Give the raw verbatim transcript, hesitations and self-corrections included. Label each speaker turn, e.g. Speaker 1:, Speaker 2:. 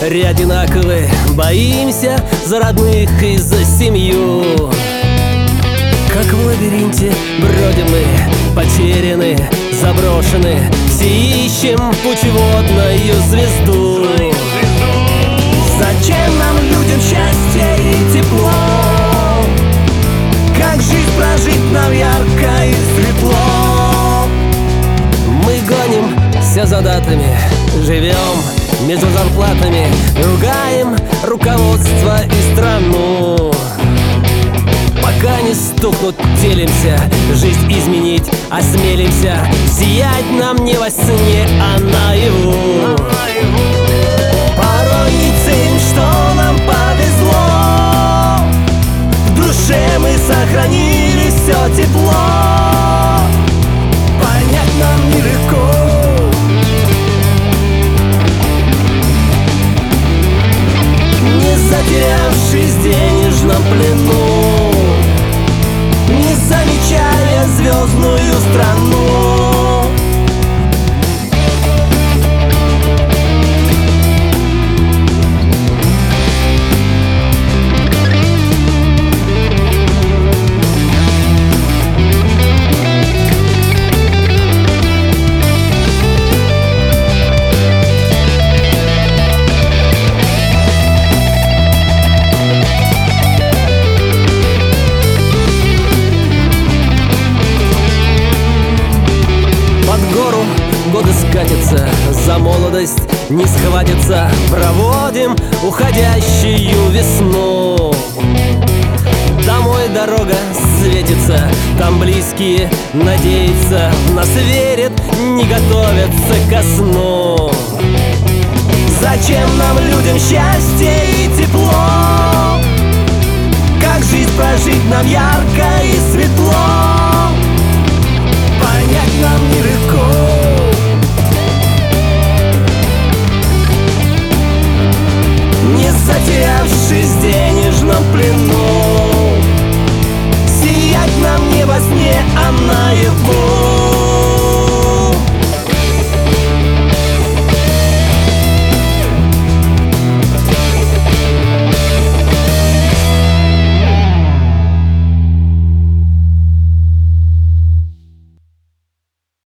Speaker 1: звери одинаковые, боимся за родных и за семью. Как в лабиринте бродим мы, потеряны, заброшены, все ищем путеводную звезду.
Speaker 2: Зачем нам, людям, счастье и тепло? Как жизнь прожить нам ярко и светло?
Speaker 1: Мы гонимся за датами, живем между зарплатами, ругаем руководство и страну. Пока не стукнут, делимся, жизнь изменить осмелимся. Сиять нам не во сне, а наяву.
Speaker 2: Порой не ценим, что нам повезло, в душе мы сохранили все тепло. Понять нам нелегко, не затерявшись в денежном плену, не замечая звездную страну.
Speaker 1: Годы скатятся, за молодость не схватятся, проводим уходящую весну. Домой дорога светится, там близкие надеются, нас верят, не готовятся ко сну.
Speaker 2: Зачем нам, людям, счастье и тепло? Как жизнь прожить нам ярко и светло? Понять нам нелегко, не затерявшись в денежном плену, сиять нам не во сне, а наяву.